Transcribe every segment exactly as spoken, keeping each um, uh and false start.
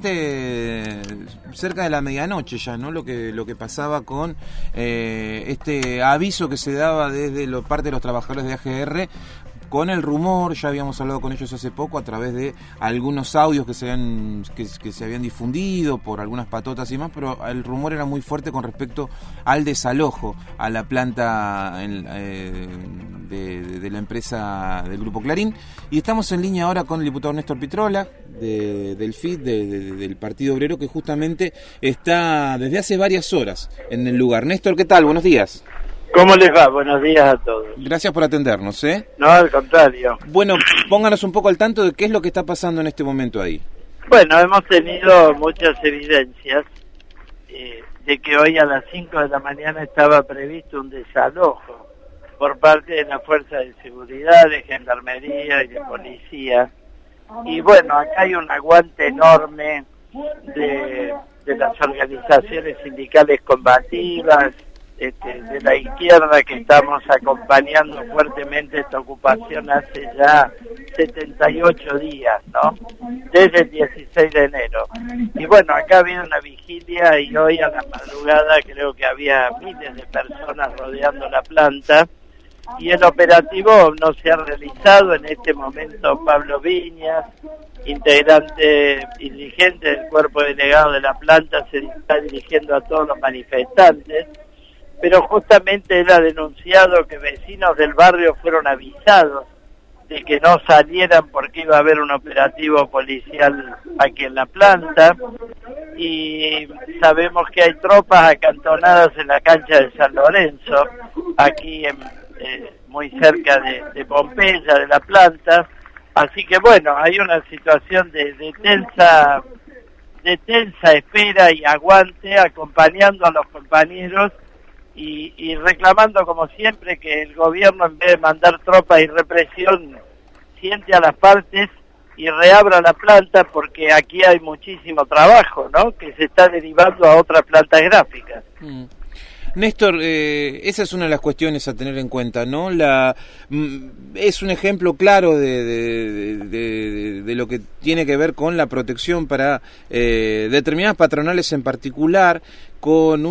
bastante cerca de la medianoche ya, ¿no? Lo que lo que pasaba con eh, este aviso que se daba desde lo, parte de los trabajadores de A G R, con el rumor, ya habíamos hablado con ellos hace poco a través de algunos audios que se habían que, que se habían difundido por algunas patotas y más, pero el rumor era muy fuerte con respecto al desalojo a la planta en, eh, de, de, de la empresa del Grupo Clarín. Y estamos en línea ahora con el diputado Néstor Pitrola, de, del F I D, de, de, del Partido Obrero, que justamente está desde hace varias horas en el lugar. Néstor, ¿qué tal? Buenos días. ¿Cómo les va? Buenos días a todos. Gracias por atendernos, ¿eh? No, al contrario. Bueno, pónganos un poco al tanto de qué es lo que está pasando en este momento ahí. Bueno, hemos tenido muchas evidencias eh, de que hoy a las cinco de la mañana estaba previsto un desalojo por parte de la Fuerza de Seguridad, de Gendarmería y de Policía. Y bueno, acá hay un aguante enorme de, de las organizaciones sindicales combativas, Este, de la izquierda, que estamos acompañando fuertemente esta ocupación hace ya setenta y ocho días, ¿no? Desde el dieciséis de enero. Y bueno, acá ha habido una vigilia y hoy a la madrugada creo que había miles de personas rodeando la planta y el operativo no se ha realizado. En este momento Pablo Viñas, integrante y dirigente del cuerpo delegado de la planta, se está dirigiendo a todos los manifestantes, pero justamente él ha denunciado que vecinos del barrio fueron avisados de que no salieran porque iba a haber un operativo policial aquí en la planta, y sabemos que hay tropas acantonadas en la cancha de San Lorenzo, aquí en, eh, muy cerca de, de Pompeya, de la planta. Así que bueno, hay una situación de, de tensa de tensa espera y aguante, acompañando a los compañeros Y, y reclamando como siempre que el gobierno, en vez de mandar tropas y represión, siente a las partes y reabra la planta, porque aquí hay muchísimo trabajo, ¿no?, que se está derivando a otras plantas gráficas. Mm. Néstor, eh, esa es una de las cuestiones a tener en cuenta, ¿no? La mm, es un ejemplo claro de, de, de, de, de lo que tiene que ver con la protección para eh, determinadas patronales en particular, con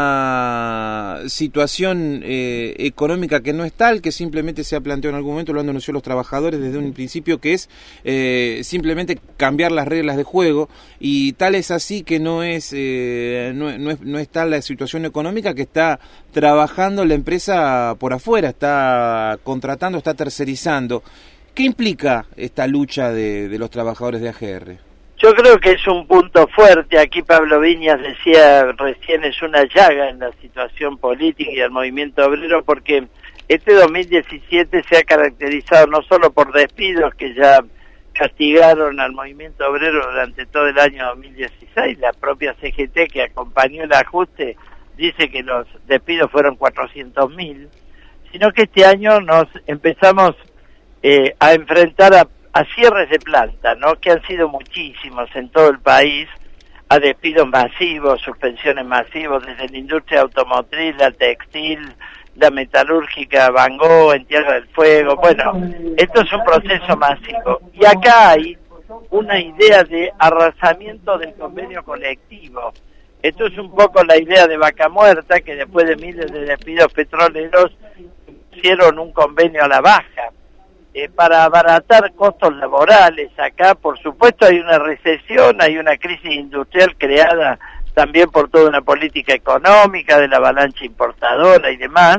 una situación eh, económica que no es tal, que simplemente se ha planteado en algún momento, lo han denunciado los trabajadores desde un principio, que es eh, simplemente cambiar las reglas de juego, y tal es así que no es, eh, no, no es no es tal la situación económica, que está trabajando la empresa por afuera, está contratando, está tercerizando. ¿Qué implica esta lucha de, de los trabajadores de A G R? Yo creo que es un punto fuerte. Aquí Pablo Viñas decía recién, es una llaga en la situación política y del movimiento obrero, porque este dos mil diecisiete se ha caracterizado no solo por despidos que ya castigaron al movimiento obrero durante todo el año dos mil dieciséis, la propia C G T, que acompañó el ajuste, dice que los despidos fueron cuatrocientos mil, sino que este año nos empezamos eh, a enfrentar a a cierres de planta, ¿no?, que han sido muchísimos en todo el país, a despidos masivos, suspensiones masivos, desde la industria automotriz, la textil, la metalúrgica, Van Gogh, en Tierra del Fuego. Bueno, esto es un proceso masivo. Y acá hay una idea de arrasamiento del convenio colectivo. Esto es un poco la idea de Vaca Muerta, que después de miles de despidos petroleros hicieron un convenio a la baja. Eh, para abaratar costos laborales. Acá, por supuesto, hay una recesión, hay una crisis industrial creada también por toda una política económica de la avalancha importadora y demás,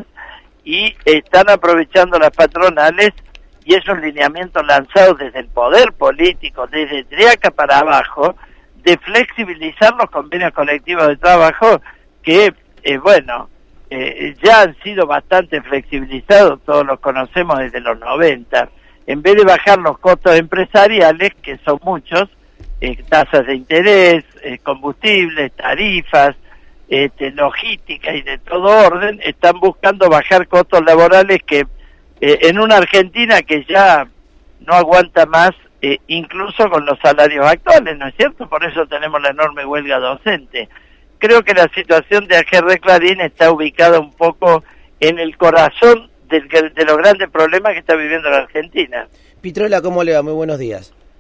y están aprovechando las patronales, y esos lineamientos lanzados desde el poder político, desde Triaca para abajo, de flexibilizar los convenios colectivos de trabajo que, eh, bueno, Eh, ya han sido bastante flexibilizados, todos los conocemos desde los noventa, en vez de bajar los costos empresariales, que son muchos, eh, tasas de interés, eh, combustibles, tarifas, este, logística y de todo orden, están buscando bajar costos laborales que eh, en una Argentina que ya no aguanta más, eh, incluso con los salarios actuales, ¿no es cierto? Por eso tenemos la enorme huelga docente. Creo que la situación de A G R Clarín está ubicada un poco en el corazón del, de los grandes problemas que está viviendo la Argentina. Pitrola, ¿cómo le va? Muy buenos días.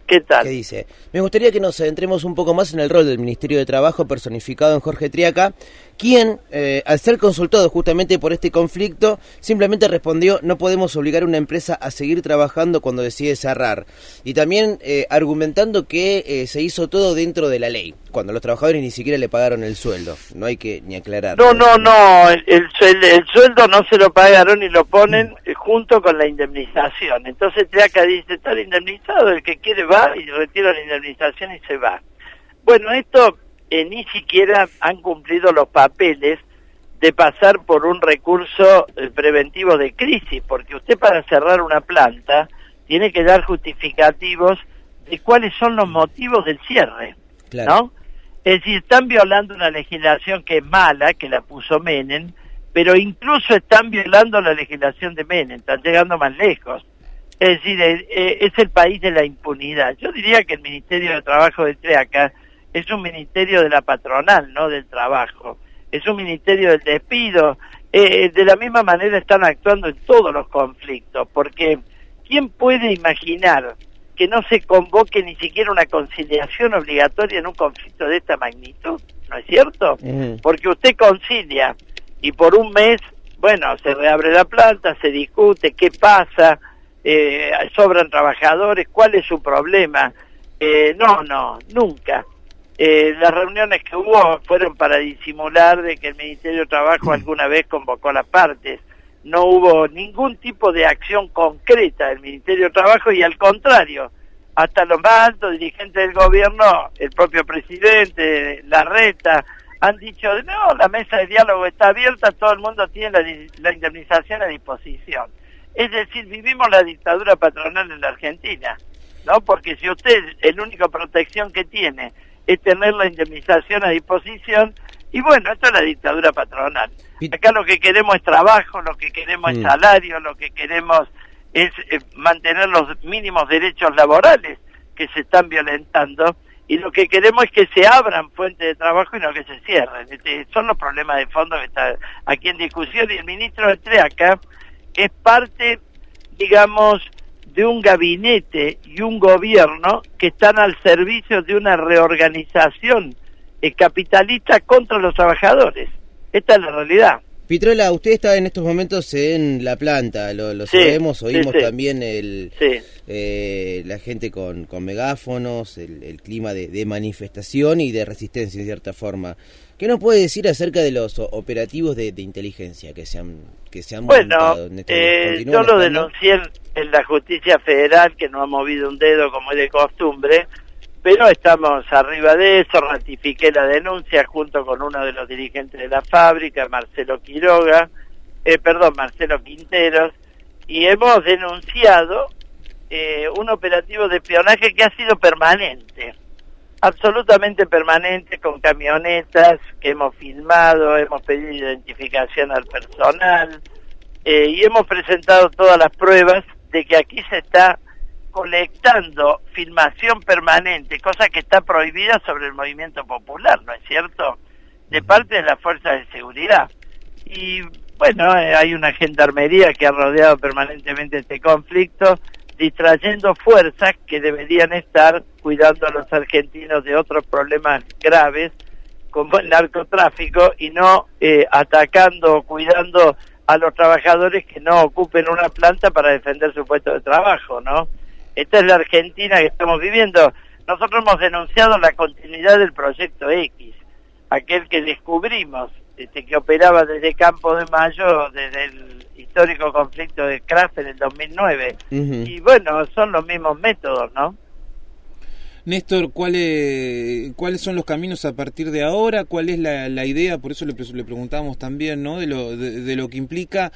¿Qué tal? ¿Qué dice? Me gustaría que nos adentremos un poco más en el rol del Ministerio de Trabajo personificado en Jorge Triaca, quien, eh, al ser consultado justamente por este conflicto, simplemente respondió: no podemos obligar a una empresa a seguir trabajando cuando decide cerrar. Y también eh, argumentando que eh, se hizo todo dentro de la ley, cuando los trabajadores ni siquiera le pagaron el sueldo. No hay que ni aclarar. No, no, no, el, el, el sueldo no se lo pagaron y lo ponen mm. junto con la indemnización. Entonces Triaca dice: está indemnizado, el que quiere va y retira la indemnización y se va. Bueno, esto eh, ni siquiera han cumplido los papeles de pasar por un recurso eh, preventivo de crisis, porque usted para cerrar una planta tiene que dar justificativos de cuáles son los motivos del cierre, claro. ¿No? Es decir, están violando una legislación que es mala, que la puso Menem, pero incluso están violando la legislación de Menem, están llegando más lejos. Es decir, es, es el país de la impunidad. Yo diría que el Ministerio de Trabajo de Triaca es un ministerio de la patronal, no del trabajo. Es un ministerio del despido. Eh, de la misma manera están actuando en todos los conflictos, porque ¿quién puede imaginar que no se convoque ni siquiera una conciliación obligatoria en un conflicto de esta magnitud? ¿No es cierto? Uh-huh. Porque usted concilia y por un mes, bueno, se reabre la planta, se discute qué pasa, eh, sobran trabajadores, cuál es su problema. Eh, no, no, nunca. Eh, las reuniones que hubo fueron para disimular de que el Ministerio de Trabajo alguna vez convocó a las partes. No hubo ningún tipo de acción concreta del Ministerio de Trabajo y al contrario, hasta los más altos dirigentes del gobierno, el propio presidente, Larreta, han dicho: no, la mesa de diálogo está abierta, todo el mundo tiene la, la indemnización a disposición. Es decir, vivimos la dictadura patronal en la Argentina, ¿no? Porque si usted, la única protección que tiene es tener la indemnización a disposición, y bueno, esto es la dictadura patronal. Acá lo que queremos es trabajo, lo que queremos mm. es salario, lo que queremos es eh, mantener los mínimos derechos laborales que se están violentando, y lo que queremos es que se abran fuentes de trabajo y no que se cierren. Este, son los problemas de fondo que están aquí en discusión, y el ministro de Triaca es parte, digamos, de un gabinete y un gobierno que están al servicio de una reorganización eh, capitalista contra los trabajadores. Esta es la realidad. Pitrola, usted está en estos momentos en la planta, lo, lo sí, sabemos, oímos sí, sí. también el, sí. eh, la gente con, con megáfonos, el, el clima de, de manifestación y de resistencia en cierta forma. ¿Qué nos puede decir acerca de los operativos de, de inteligencia que se han, que se han bueno, montado? En este, eh, yo lo denuncié en, en la justicia federal, que no ha movido un dedo como es de costumbre, pero estamos arriba de eso. Ratifiqué la denuncia junto con uno de los dirigentes de la fábrica, Marcelo Quiroga, eh, perdón, Marcelo Quinteros, y hemos denunciado eh, un operativo de espionaje que ha sido permanente, absolutamente permanente, con camionetas que hemos filmado, hemos pedido identificación al personal, eh, y hemos presentado todas las pruebas de que aquí se está colectando filmación permanente, cosa que está prohibida sobre el movimiento popular, ¿no es cierto?, de parte de las fuerzas de seguridad. Y bueno, eh, hay una gendarmería que ha rodeado permanentemente este conflicto, distrayendo fuerzas que deberían estar cuidando a los argentinos de otros problemas graves, como el narcotráfico, y no eh, atacando o cuidando a los trabajadores que no ocupen una planta para defender su puesto de trabajo, ¿no? Esta es la Argentina que estamos viviendo. Nosotros hemos denunciado la continuidad del Proyecto X, aquel que descubrimos, este, que operaba desde Campo de Mayo, desde el histórico conflicto de Kraft en el dos mil nueve. Uh-huh. Y bueno, son los mismos métodos, ¿no? Néstor, ¿cuáles cuáles son los caminos a partir de ahora? ¿Cuál es la, la idea? Por eso le, le preguntábamos también, ¿no?, de lo de, de lo que implica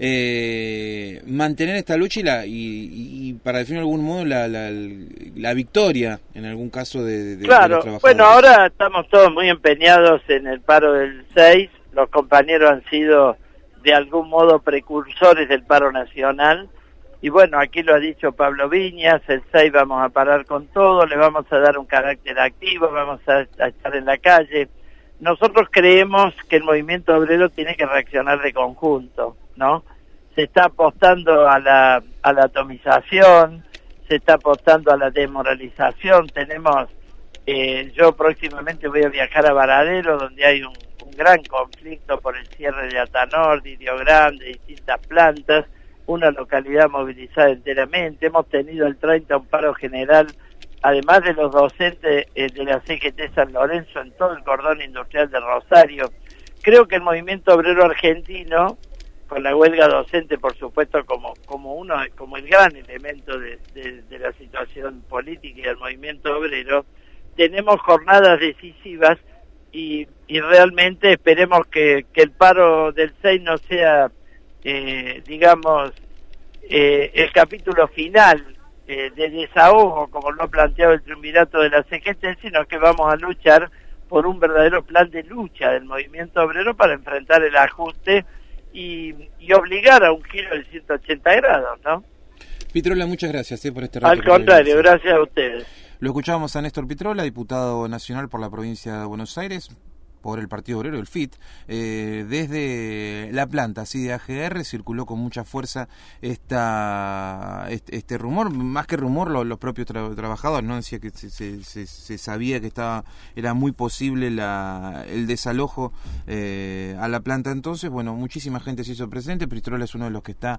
eh, mantener esta lucha y, la, y, y para definir de algún modo la, la, la victoria en algún caso de, de, claro, de los trabajadores. Bueno, ahora estamos todos muy empeñados en el paro del seis. Los compañeros han sido de algún modo precursores del paro nacional. Y bueno, aquí lo ha dicho Pablo Viñas, el seis vamos a parar con todo, le vamos a dar un carácter activo, vamos a, a estar en la calle. Nosotros creemos que el movimiento obrero tiene que reaccionar de conjunto, ¿no? Se está apostando a la, a la atomización, se está apostando a la desmoralización. Tenemos, eh, yo próximamente voy a viajar a Varadero, donde hay un, un gran conflicto por el cierre de Atanorte, Río Grande, distintas plantas, una localidad movilizada enteramente. Hemos tenido el treinta un paro general, además de los docentes eh, de la C G T San Lorenzo en todo el cordón industrial de Rosario. Creo que el movimiento obrero argentino, con la huelga docente, por supuesto, como como uno como el gran elemento de, de, de la situación política y del movimiento obrero, tenemos jornadas decisivas y, y realmente esperemos que, que el paro del seis no sea, eh, digamos, eh, el capítulo final eh, de desahogo, como lo ha planteado el triunvirato de la C G T, sino que vamos a luchar por un verdadero plan de lucha del movimiento obrero para enfrentar el ajuste y, y obligar a un giro de ciento ochenta grados, ¿no? Pitrola, muchas gracias eh, por este rato. Al contrario, gracias a ustedes. Lo escuchábamos a Néstor Pitrola, diputado nacional por la provincia de Buenos Aires, por el Partido Obrero, el F I T. Eh, desde la planta, así de A G R, circuló con mucha fuerza esta, este, este rumor, más que rumor, lo, los propios tra trabajadores, ¿no? Decía que se, se, se, se sabía que estaba era muy posible la, el desalojo eh, a la planta. Entonces, bueno, muchísima gente se hizo presente. Pitrola es uno de los que está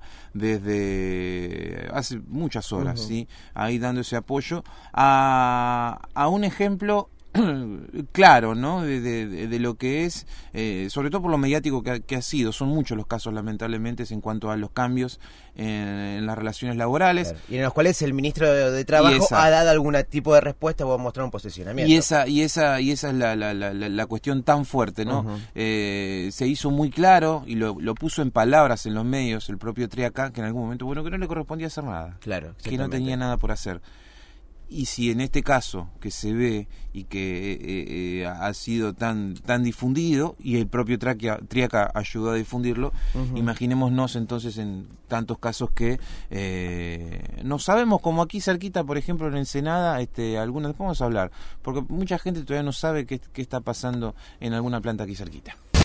desde hace muchas horas, uh-huh. ¿sí? Ahí dando ese apoyo a, a un ejemplo claro, ¿no? De, de, de lo que es, eh, sobre todo por lo mediático que ha, que ha sido. Son muchos los casos, lamentablemente, en cuanto a los cambios en, en las relaciones laborales. Claro. Y en los cuales el ministro de, de Trabajo esa, ha dado algún tipo de respuesta o ha mostrado un posicionamiento. Y esa y esa y esa es la, la, la, la cuestión tan fuerte, ¿no? Uh-huh. eh, se hizo muy claro y lo, lo puso en palabras en los medios el propio Triaca, que en algún momento, bueno, que no le correspondía hacer nada. Claro, que no tenía nada por hacer. Y si en este caso que se ve y que eh, eh, ha sido tan tan difundido y el propio Triaca, Triaca ayudó a difundirlo, uh-huh. imaginémonos entonces en tantos casos que eh, no sabemos, como aquí cerquita, por ejemplo en Ensenada, este, algunas, después vamos a hablar, porque mucha gente todavía no sabe qué, qué está pasando en alguna planta aquí cerquita.